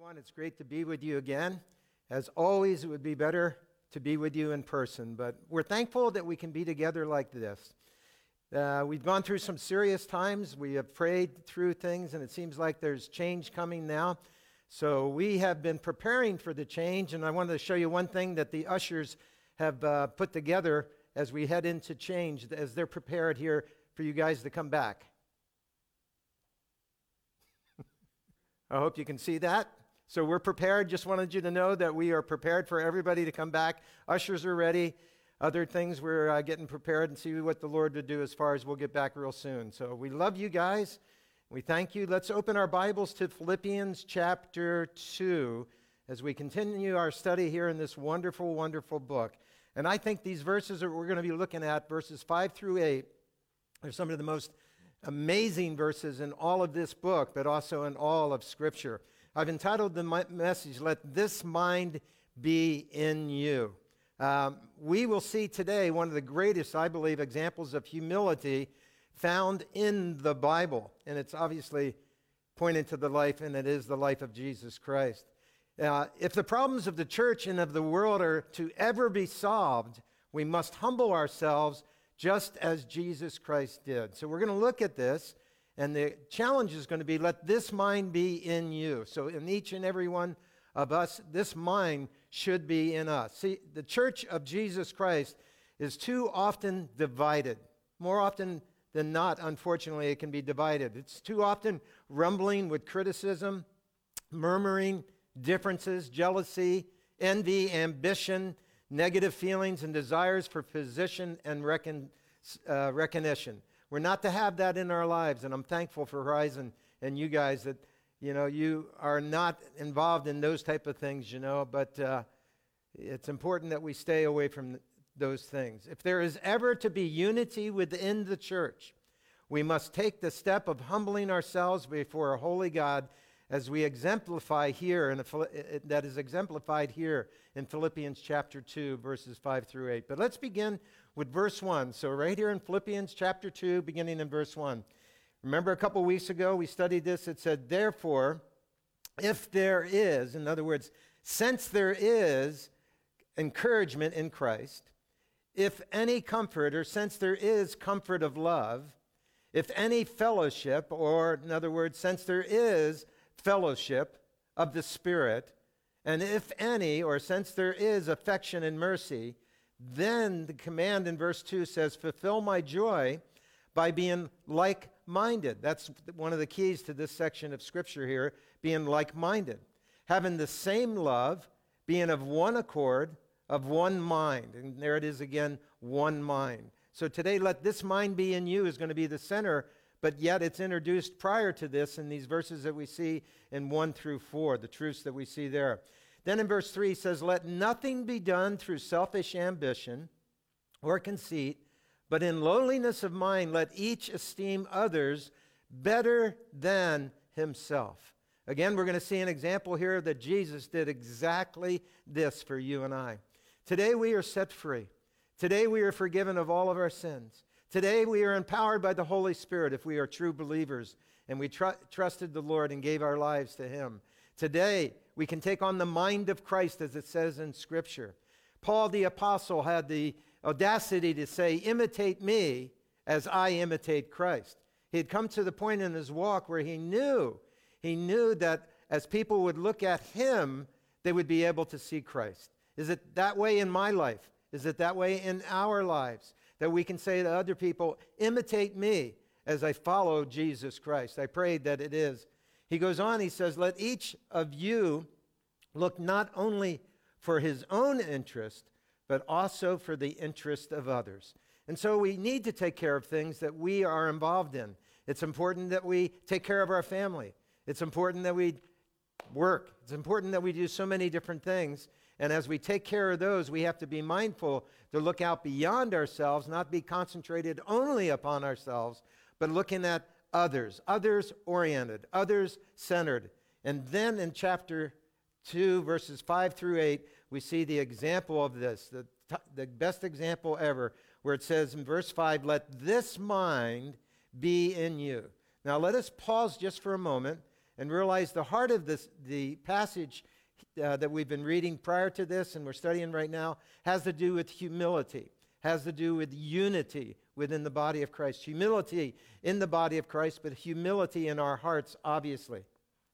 everyone. It's great to be with you again. As always, it would be better to be with you in person, but we're thankful that we can be together like this. We've gone through some serious times. We have prayed through things, and it seems like there's change coming now. So we have been preparing for the change, and I wanted to show you one thing that the ushers have put together as we head into change, as they're prepared here for you guys to come back. I hope you can see that. So we're prepared. Just wanted you to know that we are prepared for everybody to come back. Ushers are ready. Other things we're getting prepared and see what the Lord would do as far as we'll get back real soon. So we love you guys. We thank you. Let's open our Bibles to Philippians chapter 2 as we continue our study here in this wonderful, wonderful book. And I think these verses that we're going to be looking at, verses 5 through 8, are some of the most amazing verses in all of this book, but also in all of Scripture. I've entitled the message, Let This Mind Be in You. We will see today one of the greatest, I believe, examples of humility found in the Bible. And it's obviously pointing to the life, and it is the life of Jesus Christ. If the problems of the church and of the world are to ever be solved, we must humble ourselves just as Jesus Christ did. So we're going to look at this, and the challenge is going to be, let this mind be in you. So in each and every one of us, this mind should be in us. See, the church of Jesus Christ is too often divided. More often than not, unfortunately, it can be divided. It's too often rumbling with criticism, murmuring, differences, jealousy, envy, ambition, negative feelings and desires for position and recognition. We're not to have that in our lives, and I'm thankful for Horizon and you guys that, you are not involved in those type of things, but it's important that we stay away from those things. If there is ever to be unity within the church, we must take the step of humbling ourselves before a holy God, as we exemplify here, that is exemplified here in Philippians chapter 2, verses 5 through 8. But let's begin with verse 1. So right here in Philippians chapter 2, beginning in verse 1. Remember a couple weeks ago we studied this. It said, therefore, if there is, in other words, since there is encouragement in Christ, if any comfort, or since there is comfort of love, if any fellowship, or in other words, since there is fellowship of the Spirit, and if any, or since there is affection and mercy, then the command in verse 2 says, fulfill my joy by being like-minded. That's one of the keys to this section of Scripture here, being like-minded. Having the same love, being of one accord, of one mind. And there it is again, one mind. So today, let this mind be in you is going to be the center, but yet it's introduced prior to this in these verses that we see in 1 through 4, the truths that we see there. Then in verse 3 he says, let nothing be done through selfish ambition or conceit, but in lowliness of mind let each esteem others better than himself. Again, we're going to see an example here that Jesus did exactly this for you and I. Today we are set free. Today we are forgiven of all of our sins. Today we are empowered by the Holy Spirit if we are true believers and we trusted the Lord and gave our lives to Him. Today we can take on the mind of Christ, as it says in Scripture. Paul the Apostle had the audacity to say, imitate me as I imitate Christ. He had come to the point in his walk where he knew that as people would look at him, they would be able to see Christ. Is it that way in my life? Is it that way in our lives? That we can say to other people, imitate me as I follow Jesus Christ. I pray that it is. He goes on, he says, let each of you look not only for his own interest, but also for the interest of others. And so we need to take care of things that we are involved in. It's important that we take care of our family. It's important that we work. It's important that we do so many different things. And as we take care of those, we have to be mindful to look out beyond ourselves, not be concentrated only upon ourselves, but looking at others, others-oriented, others-centered. And then in chapter 2, verses 5 through 8, we see the example of this, the best example ever, where it says in verse 5, let this mind be in you. Now let us pause just for a moment and realize the heart of the passage that we've been reading prior to this and we're studying right now has to do with humility, has to do with unity within the body of Christ. Humility in the body of Christ, but humility in our hearts, obviously.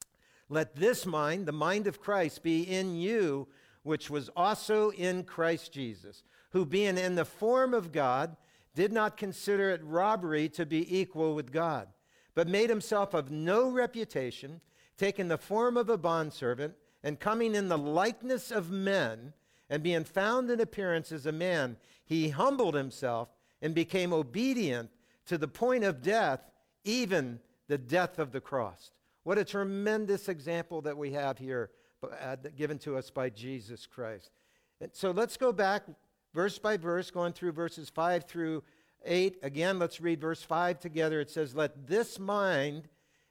Let this mind, the mind of Christ, be in you, which was also in Christ Jesus, who being in the form of God, did not consider it robbery to be equal with God, but made himself of no reputation, taking the form of a bondservant, and coming in the likeness of men, and being found in appearance as a man, he humbled himself and became obedient to the point of death, even the death of the cross. What a tremendous example that we have here given to us by Jesus Christ. And so let's go back verse by verse, going through verses 5 through 8. Again, let's read verse 5 together. It says, "Let this mind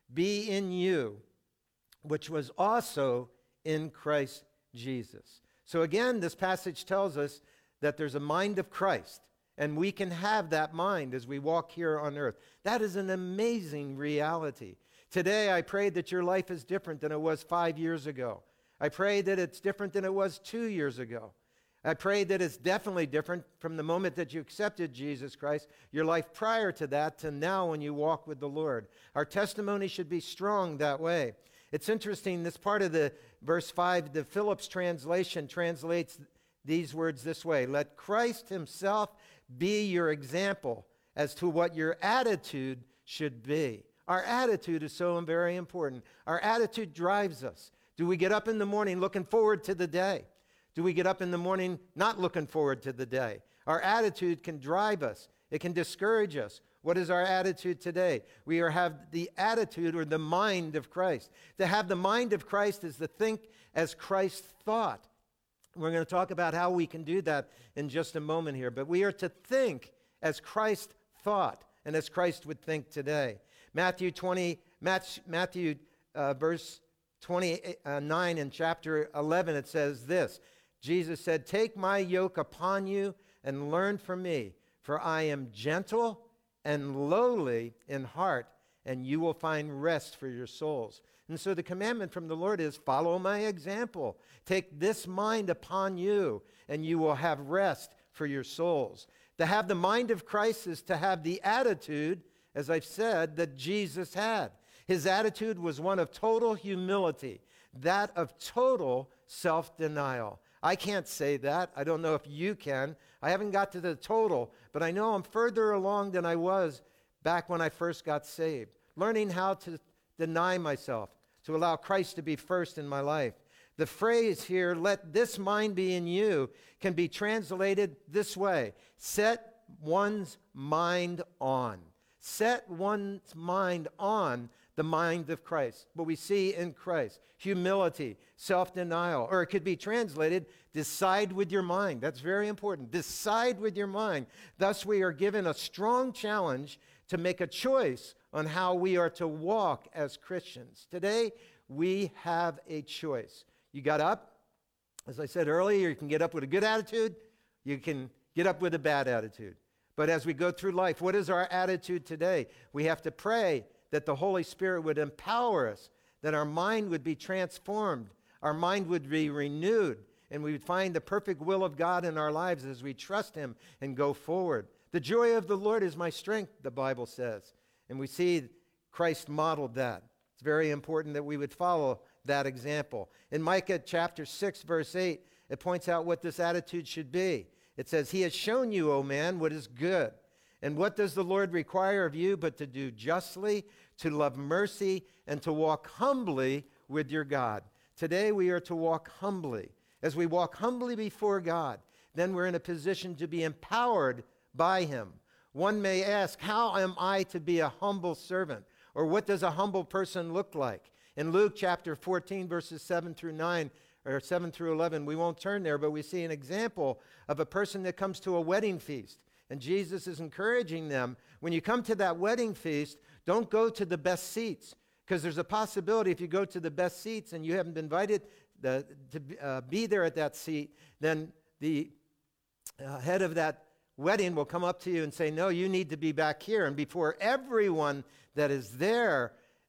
be in you, which was also in Christ Jesus." So again, this passage tells us that there's a mind of Christ, and we can have that mind as we walk here on earth. That is an amazing reality. Today, I pray that your life is different than it was 5 years ago. I pray that it's different than it was 2 years ago. I pray that it's definitely different from the moment that you accepted Jesus Christ, your life prior to that, to now when you walk with the Lord. Our testimony should be strong that way. It's interesting, this part of the verse 5, the Phillips translation translates these words this way: "Let Christ himself be your example as to what your attitude should be." Our attitude is so very important. Our attitude drives us. Do we get up in the morning looking forward to the day? Do we get up in the morning not looking forward to the day? Our attitude can drive us. It can discourage us. What is our attitude today? We have the attitude or the mind of Christ. To have the mind of Christ is to think as Christ thought. We're going to talk about how we can do that in just a moment here. But we are to think as Christ thought and as Christ would think today. Matthew verse 29 in chapter 11, it says this. Jesus said, "Take my yoke upon you and learn from me, for I am gentle and lowly in heart, and you will find rest for your souls." And so the commandment from the Lord is, follow my example. Take this mind upon you, and you will have rest for your souls. To have the mind of Christ is to have the attitude, as I've said, that Jesus had. His attitude was one of total humility, that of total self-denial. I can't say that. I don't know if you can. I haven't got to the total, but I know I'm further along than I was back when I first got saved. Learning how to deny myself, to allow Christ to be first in my life. The phrase here, "let this mind be in you," can be translated this way: set one's mind on. Set one's mind on the mind of Christ, what we see in Christ. Humility, self-denial, or it could be translated, decide with your mind. That's very important. Decide with your mind. Thus, we are given a strong challenge to make a choice on how we are to walk as Christians. Today, we have a choice. You got up. As I said earlier, you can get up with a good attitude. You can get up with a bad attitude. But as we go through life, what is our attitude today? We have to pray that the Holy Spirit would empower us, that our mind would be transformed, our mind would be renewed, and we would find the perfect will of God in our lives as we trust him and go forward. The joy of the Lord is my strength, the Bible says. And we see Christ modeled that. It's very important that we would follow that example. In Micah chapter 6, verse 8, it points out what this attitude should be. It says, "He has shown you, O man, what is good. And what does the Lord require of you but to do justly, to love mercy, and to walk humbly with your God?" Today we are to walk humbly. As we walk humbly before God, then we're in a position to be empowered by him. One may ask, how am I to be a humble servant? Or what does a humble person look like? In Luke chapter 14, verses 7 through 9, or 7 through 11, we won't turn there, but we see an example of a person that comes to a wedding feast. And Jesus is encouraging them, when you come to that wedding feast, don't go to the best seats, because there's a possibility if you go to the best seats and you haven't been invited to be there at that seat, then the head of that wedding will come up to you and say, "No, you need to be back here." And before everyone that is there,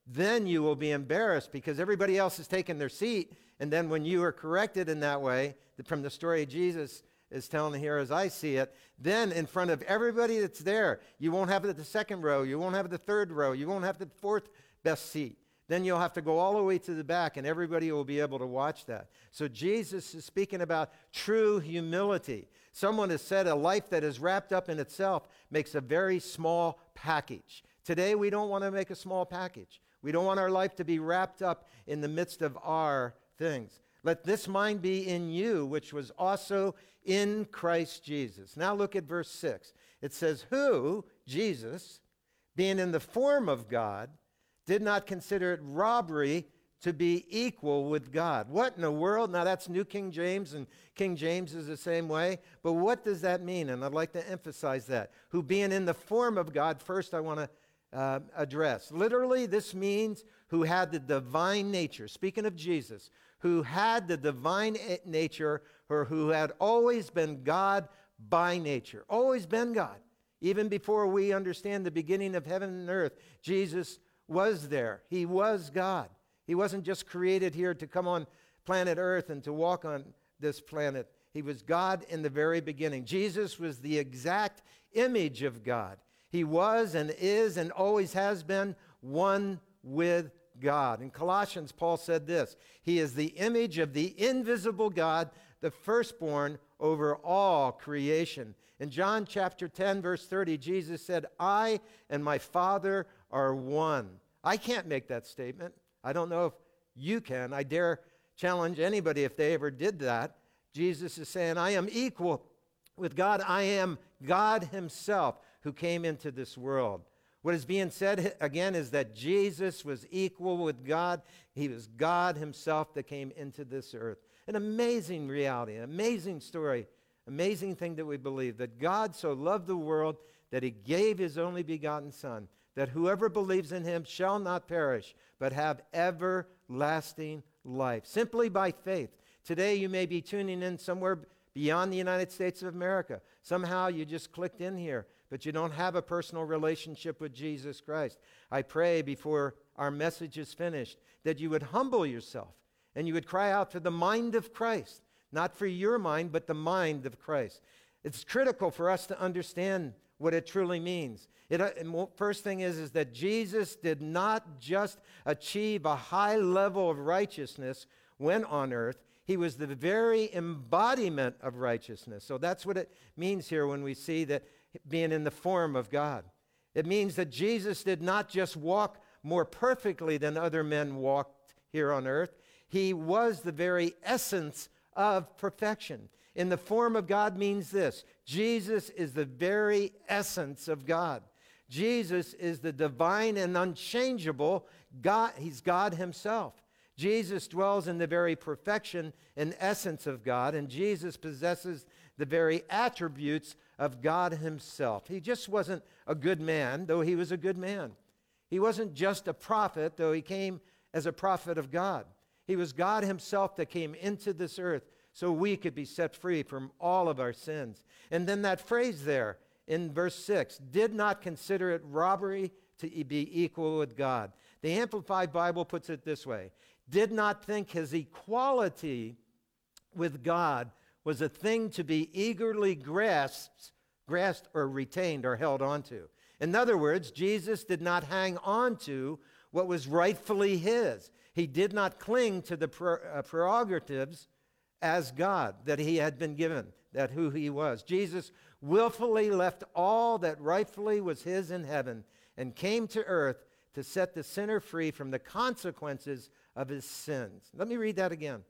then you will be embarrassed because everybody else has taken their seat. And then when you are corrected in that way, from the story Jesus is telling here as I see it, then in front of everybody that's there, you won't have the second row, you won't have the third row, you won't have the fourth best seat. Then you'll have to go all the way to the back, and everybody will be able to watch that. So Jesus is speaking about true humility. Someone has said a life that is wrapped up in itself makes a very small package. Today, we don't want to make a small package. We don't want our life to be wrapped up in the midst of our things. Let this mind be in you, which was also in Christ Jesus. Now look at verse 6. It says, who, Jesus, being in the form of God, did not consider it robbery to be equal with God. What in the world? Now that's New King James, and King James is the same way. But what does that mean? And I'd like to emphasize that. Who being in the form of God, first I want to address. Literally, this means who had the divine nature. Speaking of Jesus, who had the divine nature, or who had always been God by nature. Always been God. Even before we understand the beginning of heaven and earth, Jesus was there. He was God. He wasn't just created here to come on planet Earth and to walk on this planet. He was God in the very beginning. Jesus was the exact image of God. He was and is and always has been one with God. In Colossians, Paul said this, he is the image of the invisible God, the firstborn over all creation. In John chapter 10, verse 30, Jesus said, I and my Father are one. I can't make that statement. I don't know if you can. I dare challenge anybody if they ever did that. Jesus is saying, I am equal with God. I am God himself who came into this world. What is being said again is that Jesus was equal with God. He was God himself that came into this earth. An amazing reality, an amazing story, amazing thing that we believe, that God so loved the world that he gave his only begotten Son, that whoever believes in him shall not perish, but have everlasting life, simply by faith. Today you may be tuning in somewhere beyond the United States of America. Somehow you just clicked in here, but you don't have a personal relationship with Jesus Christ. I pray before our message is finished that you would humble yourself and you would cry out for the mind of Christ, not for your mind, but the mind of Christ. It's critical for us to understand what it truly means. First thing is that Jesus did not just achieve a high level of righteousness when on earth. He was the very embodiment of righteousness. So that's what it means here when we see that being in the form of God. It means that Jesus did not just walk more perfectly than other men walked here on earth. He was the very essence of perfection. In the form of God means this: Jesus is the very essence of God. Jesus is the divine and unchangeable God. He's God himself. Jesus dwells in the very perfection and essence of God, and Jesus possesses the very attributes of God himself. He just wasn't a good man, though he was a good man. He wasn't just a prophet, though he came as a prophet of God. He was God himself that came into this earth so we could be set free from all of our sins. And then that phrase there in verse 6, did not consider it robbery to be equal with God. The Amplified Bible puts it this way: did not think his equality with God was a thing to be eagerly grasped or retained or held onto. In other words, Jesus did not hang on to what was rightfully his. He did not cling to the prerogatives as God that he had been given, that who he was. Jesus willfully left all that rightfully was his in heaven and came to earth to set the sinner free from the consequences of his sins. Let me read that again.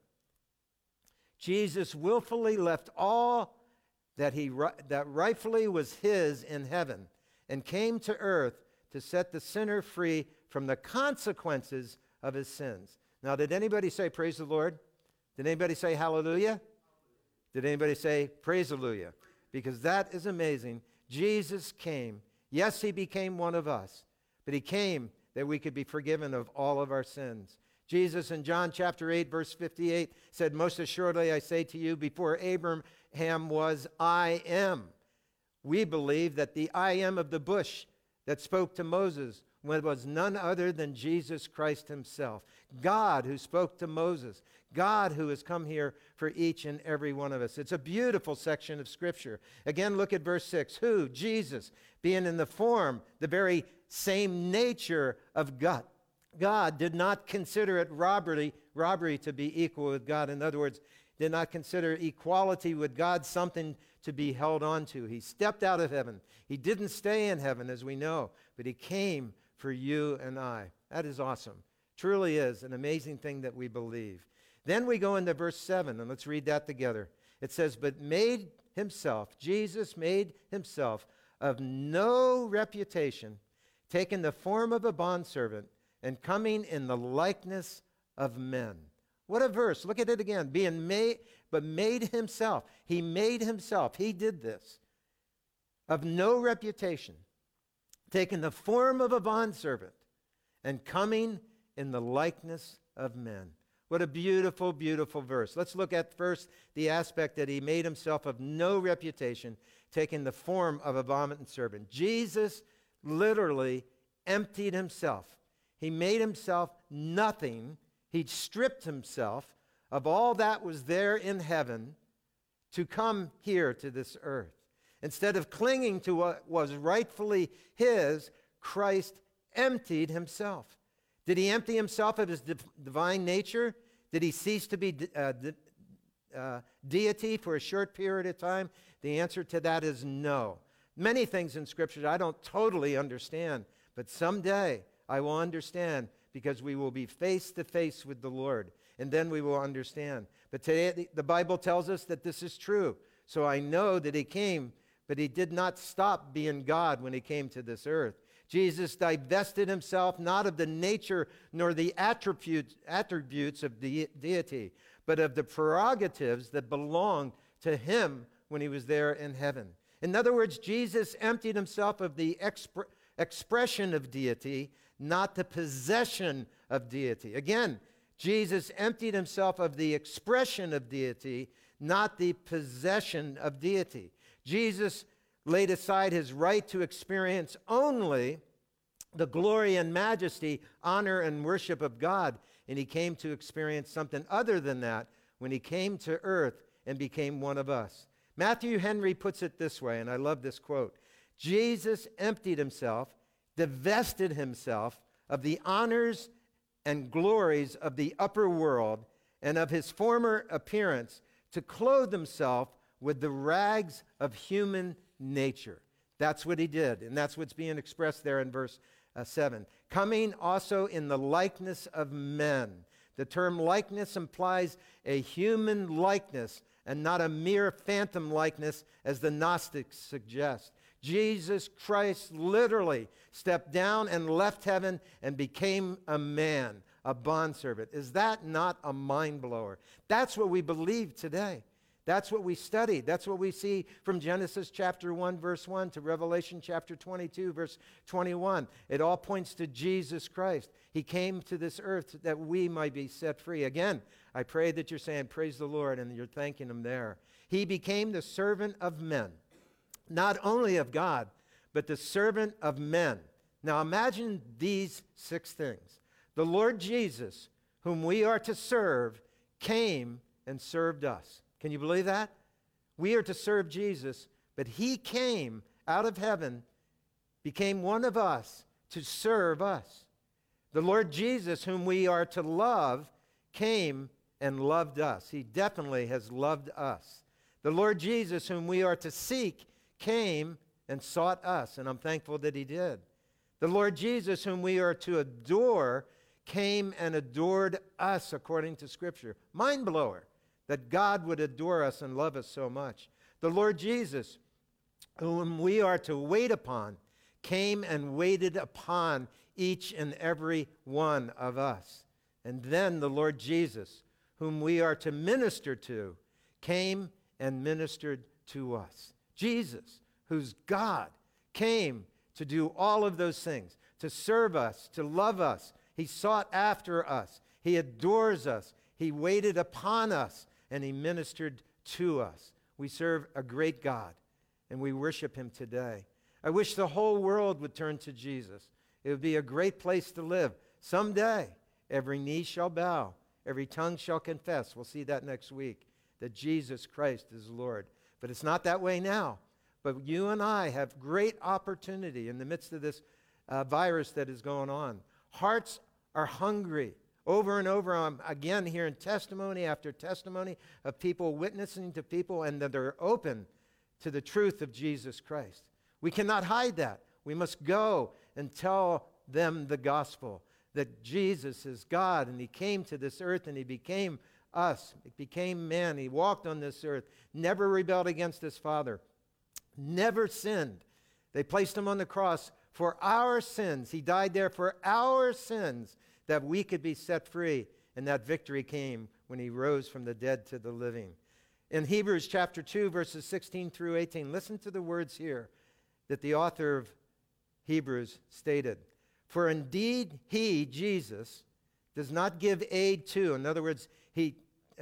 Jesus willfully left all that rightfully was his in heaven and came to earth to set the sinner free from the consequences of his sins. Now, did anybody say praise the Lord? Did anybody say hallelujah? Did anybody say praise hallelujah? Because that is amazing. Jesus came. Yes, he became one of us, but he came that we could be forgiven of all of our sins. Jesus in John chapter 8, verse 58 said, most assuredly I say to you, before Abraham was, I am. We believe that the I am of the bush that spoke to Moses was none other than Jesus Christ himself. God who spoke to Moses. God who has come here for each and every one of us. It's a beautiful section of Scripture. Again, look at verse 6. Who? Jesus, being in the form, the very same nature of God. God did not consider it robbery to be equal with God. In other words, did not consider equality with God something to be held on to. He stepped out of heaven. He didn't stay in heaven, as we know, but he came for you and I. That is awesome. Truly is an amazing thing that we believe. Then we go into verse 7, and let's read that together. It says, but made himself, Jesus made himself of no reputation, taking the form of a bondservant, and coming in the likeness of men. What a verse. Look at it again. Being made, but made himself. He made himself. He did this. Of no reputation, taking the form of a bondservant, and coming in the likeness of men. What a beautiful, beautiful verse. Let's look at first the aspect that he made himself of no reputation, taking the form of a bondservant. Jesus literally emptied himself. He made himself nothing. He stripped himself of all that was there in heaven to come here to this earth. Instead of clinging to what was rightfully his, Christ emptied himself. Did he empty himself of his divine nature? Did he cease to be deity for a short period of time? The answer to that is no. Many things in Scripture I don't totally understand, but someday I will understand, because we will be face to face with the Lord, and then we will understand. But today the Bible tells us that this is true. So I know that he came, but he did not stop being God when he came to this earth. Jesus divested himself not of the nature nor the attributes of the deity, but of the prerogatives that belonged to him when he was there in heaven. In other words, Jesus emptied himself of the expression of deity, not the possession of deity. Again, Jesus emptied himself of the expression of deity, not the possession of deity. Jesus laid aside his right to experience only the glory and majesty, honor and worship of God, and he came to experience something other than that when he came to earth and became one of us. Matthew Henry puts it this way, and I love this quote. Jesus emptied himself, divested himself of the honors and glories of the upper world and of his former appearance to clothe himself with the rags of human nature. That's what he did, and that's what's being expressed there in verse 7. Coming also in the likeness of men. The term likeness implies a human likeness and not a mere phantom likeness, as the Gnostics suggest. Jesus Christ literally stepped down and left heaven and became a man, a bondservant. Is that not a mind blower? That's what we believe today. That's what we study. That's what we see from Genesis chapter 1, verse 1 to Revelation chapter 22, verse 21. It all points to Jesus Christ. He came to this earth that we might be set free. Again, I pray that you're saying, praise the Lord, and you're thanking him there. He became the servant of men, not only of God, but the servant of men. Now imagine these 6 things. The Lord Jesus, whom we are to serve, came and served us. Can you believe that? We are to serve Jesus, but he came out of heaven, became one of us to serve us. The Lord Jesus, whom we are to love, came and loved us. He definitely has loved us. The Lord Jesus, whom we are to seek, came and sought us, and I'm thankful that he did. The Lord Jesus, whom we are to adore, came and adored us according to Scripture. Mind blower that God would adore us and love us so much. The Lord Jesus, whom we are to wait upon, came and waited upon each and every one of us. And then the Lord Jesus, whom we are to minister to, came and ministered to us. Jesus, who's God, came to do all of those things, to serve us, to love us. He sought after us. He adores us. He waited upon us, and he ministered to us. We serve a great God, and we worship him today. I wish the whole world would turn to Jesus. It would be a great place to live. Someday, every knee shall bow, every tongue shall confess. We'll see that next week, that Jesus Christ is Lord. But it's not that way now. But you and I have great opportunity in the midst of this virus that is going on. Hearts are hungry. Over and over, I'm again hearing testimony after testimony of people witnessing to people, and that they're open to the truth of Jesus Christ. We cannot hide that. We must go and tell them the gospel, that Jesus is God, and he came to this earth, and he became us. He became man. He walked on this earth, never rebelled against his Father, never sinned. They placed him on the cross for our sins. He died there for our sins, that we could be set free. And that victory came when he rose from the dead to the living. In Hebrews chapter 2, verses 16 through 18, listen to the words here that the author of Hebrews stated. For indeed he, Jesus, does not give aid to. In other words, he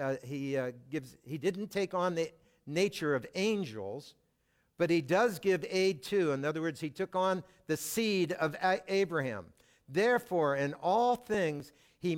didn't take on the nature of angels, but he does give aid to. In other words, he took on the seed of Abraham. Therefore, in all things, he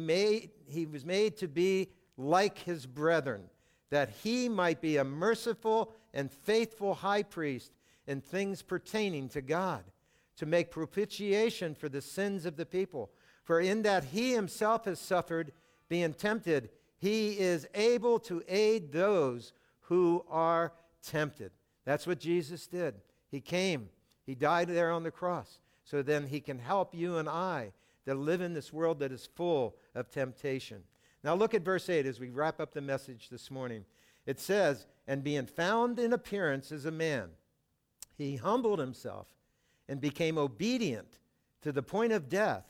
was made to be like his brethren, that he might be a merciful and faithful high priest in things pertaining to God, to make propitiation for the sins of the people. For in that he himself has suffered, being tempted, he is able to aid those who are tempted. That's what Jesus did. He came. He died there on the cross. So then he can help you and I that live in this world that is full of temptation. Now look at verse 8 as we wrap up the message this morning. It says, and being found in appearance as a man, he humbled himself and became obedient to the point of death,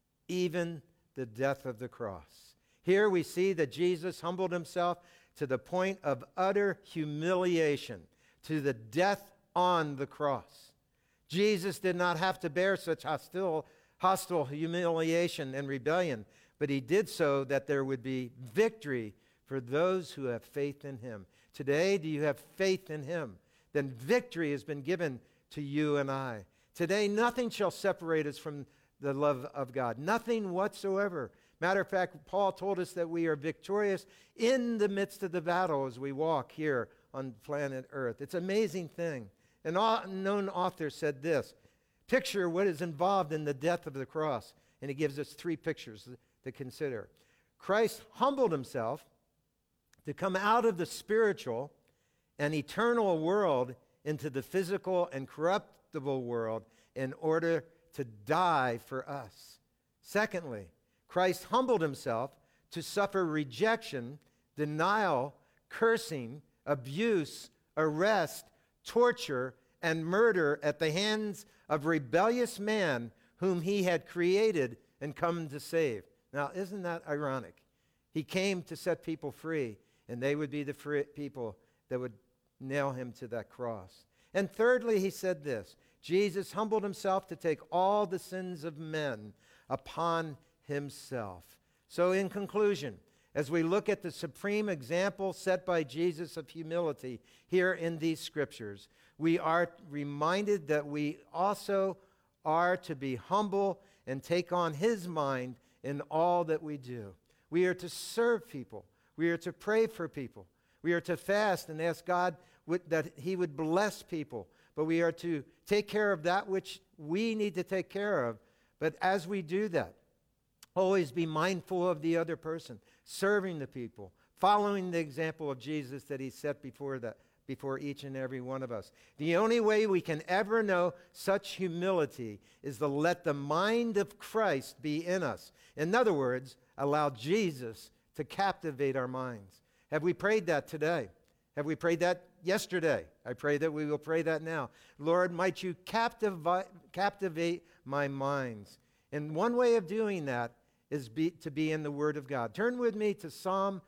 even the death of the cross. Here we see that Jesus humbled himself to the point of utter humiliation, to the death on the cross. Jesus did not have to bear such hostile humiliation and rebellion, but he did so that there would be victory for those who have faith in him. Today, do you have faith in him? Then victory has been given to you and I. Today, nothing shall separate us from the love of God. Nothing whatsoever. Matter of fact, Paul told us that we are victorious in the midst of the battle as we walk here on planet Earth. It's an amazing thing. An unknown author said this, picture what is involved in the death of the cross. And he gives us three pictures to consider. Christ humbled himself to come out of the spiritual and eternal world into the physical and corruptible world in order to die for us. Secondly, Christ humbled himself to suffer rejection, denial, cursing, abuse, arrest, torture, and murder at the hands of rebellious man whom he had created and come to save. Now, isn't that ironic? He came to set people free, and they would be the free people that would nail him to that cross. And thirdly, he said this, Jesus humbled himself to take all the sins of men upon himself. So in conclusion, as we look at the supreme example set by Jesus of humility here in these scriptures, we are reminded that we also are to be humble and take on his mind in all that we do. We are to serve people. We are to pray for people. We are to fast and ask God that he would bless people. But we are to take care of that which we need to take care of. But as we do that, always be mindful of the other person, serving the people, following the example of Jesus that he set before each and every one of us. The only way we can ever know such humility is to let the mind of Christ be in us. In other words, allow Jesus to captivate our minds. Have we prayed that today? Have we prayed that yesterday? I pray that we will pray that now. Lord, might you captivate my minds. And one way of doing that is to be in the Word of God. Turn with me to Psalm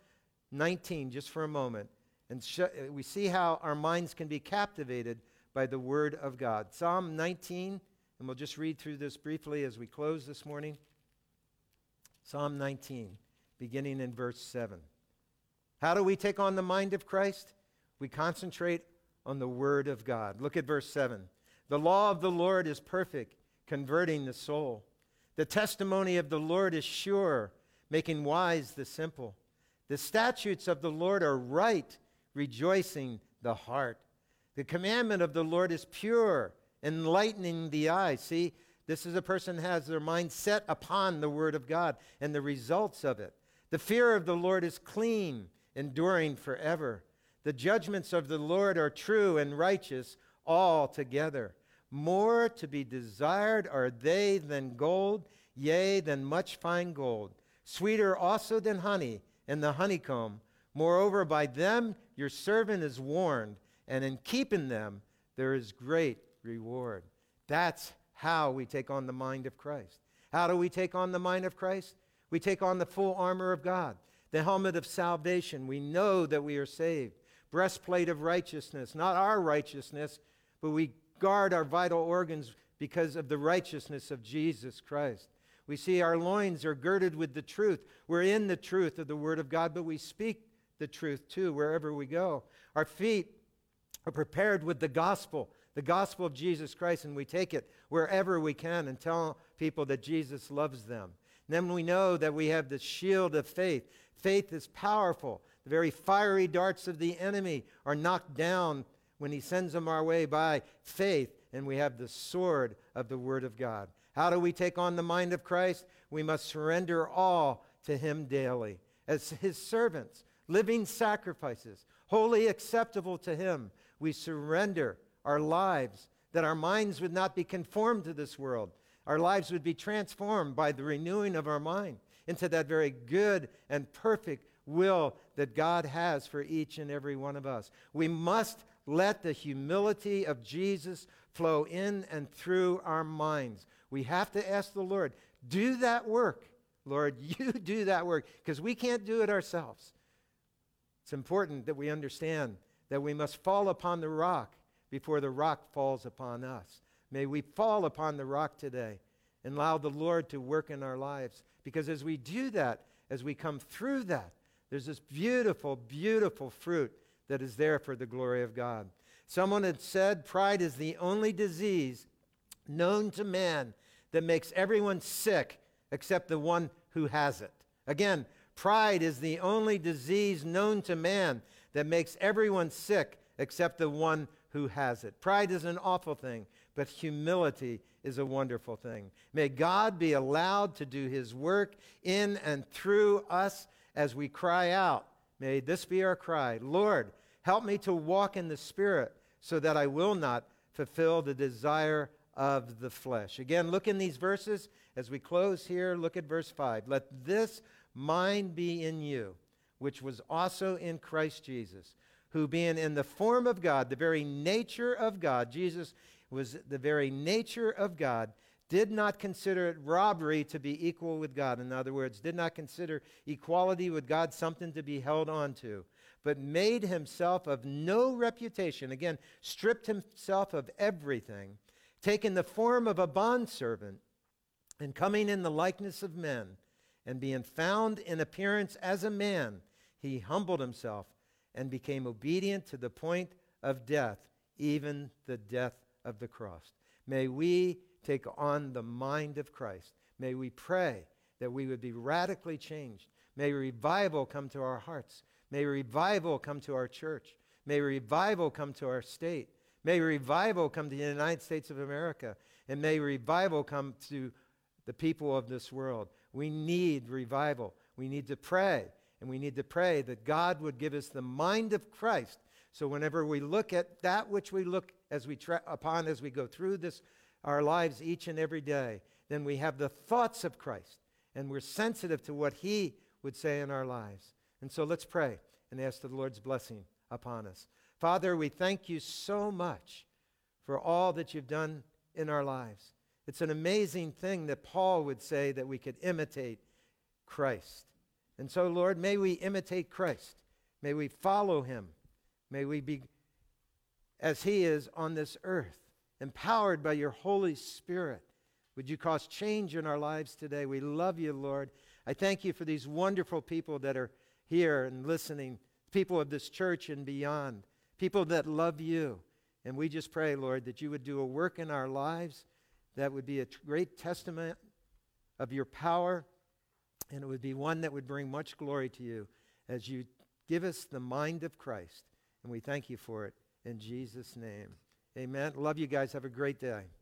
19 just for a moment. And we see how our minds can be captivated by the Word of God. Psalm 19, and we'll just read through this briefly as we close this morning. Psalm 19, beginning in verse 7. How do we take on the mind of Christ? We concentrate on the Word of God. Look at verse 7. The law of the Lord is perfect, converting the soul. The testimony of the Lord is sure, making wise the simple. The statutes of the Lord are right, rejoicing the heart. The commandment of the Lord is pure, enlightening the eyes. See, this is a person who has their mind set upon the word of God and the results of it. The fear of the Lord is clean, enduring forever. The judgments of the Lord are true and righteous altogether. More to be desired are they than gold, yea, than much fine gold. Sweeter also than honey and the honeycomb. Moreover, by them your servant is warned, and in keeping them there is great reward. That's how we take on the mind of Christ. How do we take on the mind of Christ? We take on the full armor of God, the helmet of salvation. We know that we are saved. Breastplate of righteousness, not our righteousness, but we guard our vital organs because of the righteousness of Jesus Christ. We see our loins are girded with the truth. We're in the truth of the Word of God, but we speak the truth too wherever we go. Our feet are prepared with the gospel of Jesus Christ, and we take it wherever we can and tell people that Jesus loves them. And then we know that we have the shield of faith. Faith is powerful. The very fiery darts of the enemy are knocked down when he sends them our way by faith, and we have the sword of the Word of God. How do we take on the mind of Christ? We must surrender all to him daily as his servants, living sacrifices, wholly acceptable to him. We surrender our lives, that our minds would not be conformed to this world. Our lives would be transformed by the renewing of our mind into that very good and perfect will that God has for each and every one of us. We must let the humility of Jesus flow in and through our minds. We have to ask the Lord, do that work. Lord, you do that work, because we can't do it ourselves. It's important that we understand that we must fall upon the rock before the rock falls upon us. May we fall upon the rock today and allow the Lord to work in our lives, because as we do that, as we come through that, there's this beautiful, beautiful fruit that is there for the glory of God. Someone had said pride is the only disease known to man that makes everyone sick except the one who has it. Again, pride is the only disease known to man that makes everyone sick except the one who has it. Pride is an awful thing, but humility is a wonderful thing. May God be allowed to do his work in and through us as we cry out. May this be our cry. Lord, help me to walk in the Spirit so that I will not fulfill the desire of the flesh. Again, look in these verses. As we close here, look at verse 5. Let this mind be in you, which was also in Christ Jesus, who being in the form of God, the very nature of God, Jesus was the very nature of God, did not consider it robbery to be equal with God. In other words, did not consider equality with God something to be held on to, but made himself of no reputation. Again, stripped himself of everything, taking the form of a bondservant, and coming in the likeness of men, and being found in appearance as a man, he humbled himself and became obedient to the point of death, even the death of the cross. May we take on the mind of Christ. May we pray that we would be radically changed. May revival come to our hearts. May revival come to our church. May revival come to our state. May revival come to the United States of America. And may revival come to the people of this world. We need revival. We need to pray. And we need to pray that God would give us the mind of Christ. So whenever we look at that which we look as we upon as we go through this, our lives each and every day, then we have the thoughts of Christ. And we're sensitive to what he would say in our lives. And so let's pray and ask the Lord's blessing upon us. Father, we thank you so much for all that you've done in our lives. It's an amazing thing that Paul would say that we could imitate Christ. And so, Lord, may we imitate Christ. May we follow him. May we be as he is on this earth, empowered by your Holy Spirit. Would you cause change in our lives today? We love you, Lord. I thank you for these wonderful people that are here and listening, people of this church and beyond, people that love you. And we just pray, Lord, that you would do a work in our lives that would be a great testament of your power, and it would be one that would bring much glory to you as you give us the mind of Christ. And we thank you for it in Jesus' name. Amen. Love you guys. Have a great day.